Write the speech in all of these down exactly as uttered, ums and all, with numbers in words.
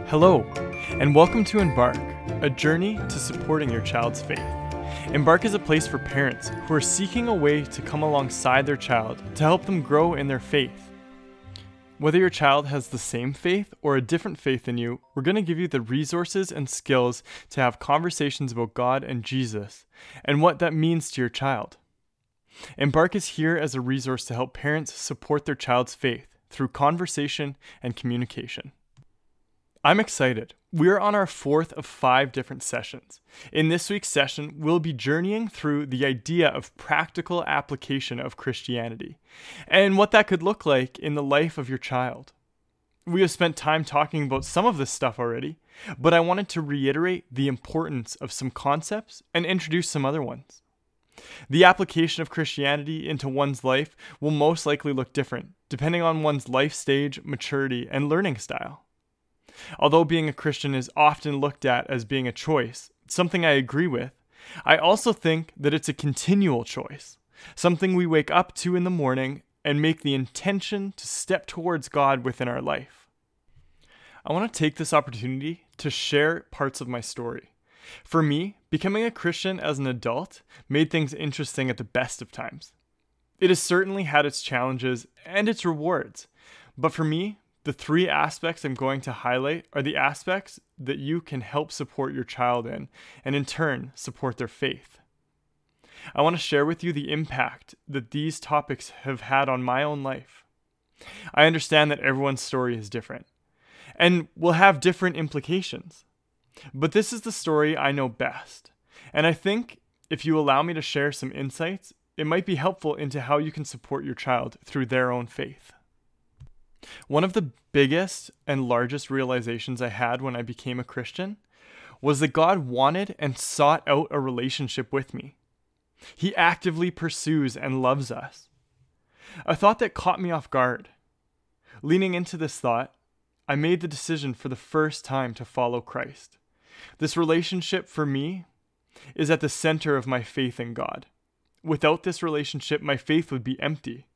Hello, and welcome to Embark, a journey to supporting your child's faith. Embark is a place for parents who are seeking a way to come alongside their child to help them grow in their faith. Whether your child has the same faith or a different faith than you, we're going to give you the resources and skills to have conversations about God and Jesus and what that means to your child. Embark is here as a resource to help parents support their child's faith through conversation and communication. I'm excited. We're on our fourth of five different sessions. In this week's session, we'll be journeying through the idea of practical application of Christianity and what that could look like in the life of your child. We have spent time talking about some of this stuff already, but I wanted to reiterate the importance of some concepts and introduce some other ones. The application of Christianity into one's life will most likely look different, depending on one's life stage, maturity, and learning style. Although being a Christian is often looked at as being a choice, something I agree with, I also think that it's a continual choice, something we wake up to in the morning and make the intention to step towards God within our life. I want to take this opportunity to share parts of my story. For me, becoming a Christian as an adult made things interesting at the best of times. It has certainly had its challenges and its rewards, but for me, the three aspects I'm going to highlight are the aspects that you can help support your child in, and in turn, support their faith. I want to share with you the impact that these topics have had on my own life. I understand that everyone's story is different, and will have different implications. But this is the story I know best, and I think if you allow me to share some insights, it might be helpful into how you can support your child through their own faith. One of the biggest and largest realizations I had when I became a Christian was that God wanted and sought out a relationship with me. He actively pursues and loves us. A thought that caught me off guard. Leaning into this thought, I made the decision for the first time to follow Christ. This relationship for me is at the center of my faith in God. Without this relationship, my faith would be empty.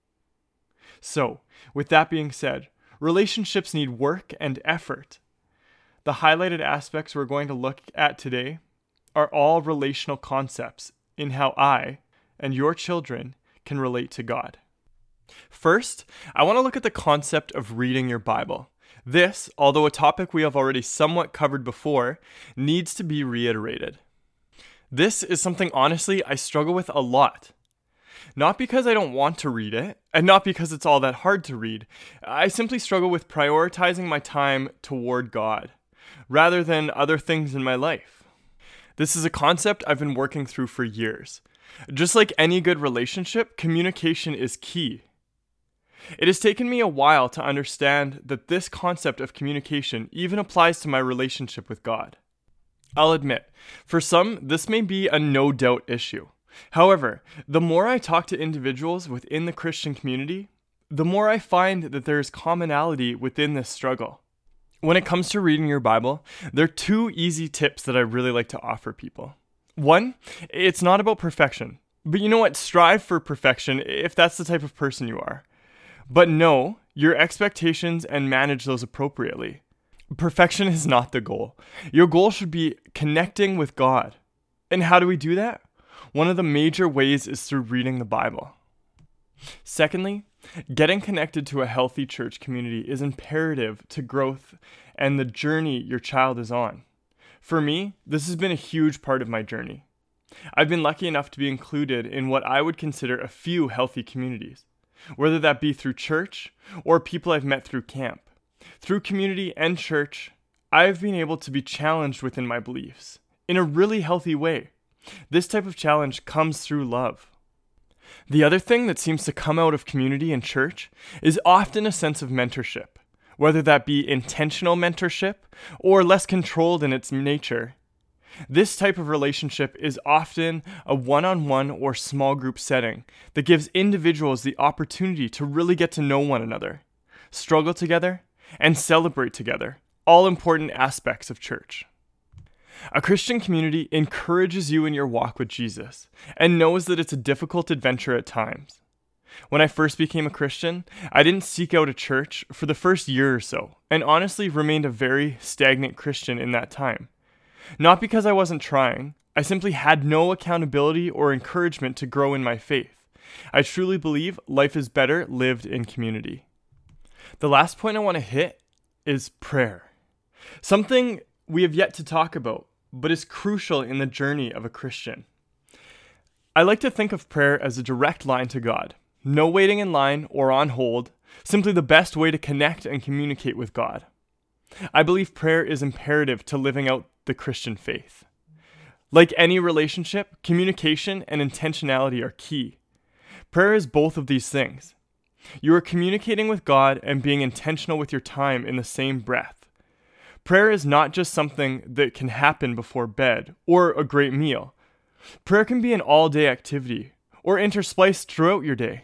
So, with that being said, relationships need work and effort. The highlighted aspects we're going to look at today are all relational concepts in how I and your children can relate to God. First, I want to look at the concept of reading your Bible. This, although a topic we have already somewhat covered before, needs to be reiterated. This is something honestly I struggle with a lot. Not because I don't want to read it, and not because it's all that hard to read. I simply struggle with prioritizing my time toward God, rather than other things in my life. This is a concept I've been working through for years. Just like any good relationship, communication is key. It has taken me a while to understand that this concept of communication even applies to my relationship with God. I'll admit, for some, this may be a no-doubt issue. However, the more I talk to individuals within the Christian community, the more I find that there is commonality within this struggle. When it comes to reading your Bible, there are two easy tips that I really like to offer people. One, it's not about perfection. But you know what? Strive for perfection if that's the type of person you are. But know your expectations and manage those appropriately. Perfection is not the goal. Your goal should be connecting with God. And how do we do that? One of the major ways is through reading the Bible. Secondly, getting connected to a healthy church community is imperative to growth and the journey your child is on. For me, this has been a huge part of my journey. I've been lucky enough to be included in what I would consider a few healthy communities, whether that be through church or people I've met through camp. Through community and church, I've been able to be challenged within my beliefs in a really healthy way. This type of challenge comes through love. The other thing that seems to come out of community and church is often a sense of mentorship, whether that be intentional mentorship or less controlled in its nature. This type of relationship is often a one-on-one or small group setting that gives individuals the opportunity to really get to know one another, struggle together, and celebrate together, all important aspects of church. A Christian community encourages you in your walk with Jesus and knows that it's a difficult adventure at times. When I first became a Christian, I didn't seek out a church for the first year or so, and honestly remained a very stagnant Christian in that time. Not because I wasn't trying, I simply had no accountability or encouragement to grow in my faith. I truly believe life is better lived in community. The last point I want to hit is prayer. Something we have yet to talk about, but is crucial in the journey of a Christian. I like to think of prayer as a direct line to God. No waiting in line or on hold, simply the best way to connect and communicate with God. I believe prayer is imperative to living out the Christian faith. Like any relationship, communication and intentionality are key. Prayer is both of these things. You are communicating with God and being intentional with your time in the same breath. Prayer is not just something that can happen before bed or a great meal. Prayer can be an all-day activity or interspliced throughout your day.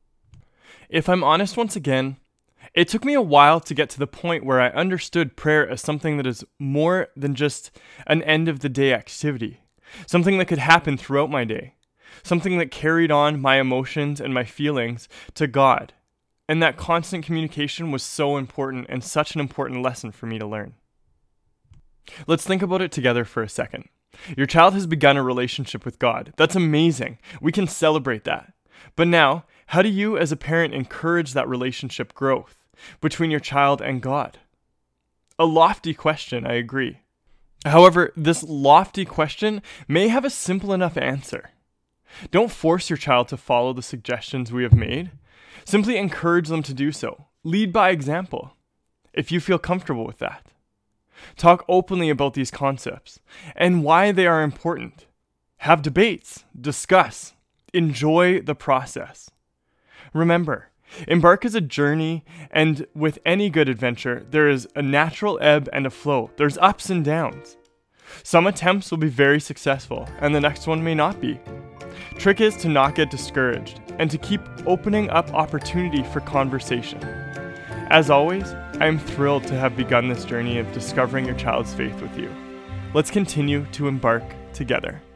If I'm honest once again, it took me a while to get to the point where I understood prayer as something that is more than just an end-of-the-day activity, something that could happen throughout my day, something that carried on my emotions and my feelings to God, and that constant communication was so important and such an important lesson for me to learn. Let's think about it together for a second. Your child has begun a relationship with God. That's amazing. We can celebrate that. But now, how do you as a parent encourage that relationship growth between your child and God? A lofty question, I agree. However, this lofty question may have a simple enough answer. Don't force your child to follow the suggestions we have made. Simply encourage them to do so. Lead by example, if you feel comfortable with that. Talk openly about these concepts and why they are important. Have debates, discuss, enjoy the process. Remember, Embark is a journey, and with any good adventure, there is a natural ebb and a flow. There's ups and downs. Some attempts will be very successful, and the next one may not be. Trick is to not get discouraged, and to keep opening up opportunity for conversation. As always, I am thrilled to have begun this journey of discovering your child's faith with you. Let's continue to embark together.